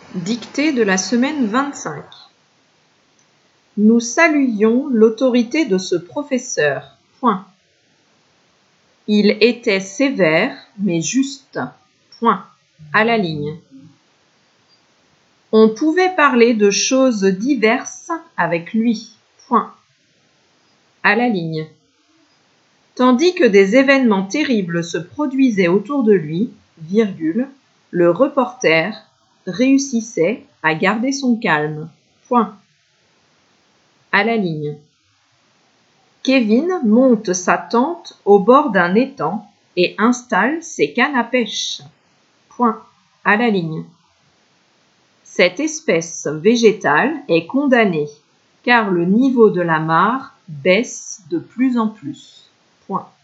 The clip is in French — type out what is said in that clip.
Dictée de la semaine 25. Nous saluions l'autorité de ce professeur. Point. Il était sévère, mais juste. Point. À la ligne. On pouvait parler de choses diverses avec lui. Point. À la ligne. Tandis que des événements terribles se produisaient autour de lui, virgule, le reporter réussissait à garder son calme. Point. À la ligne. Kevin monte sa tente au bord d'un étang et installe ses cannes à pêche. Point. À la ligne. Cette espèce végétale est condamnée car le niveau de la mare baisse de plus en plus. Point.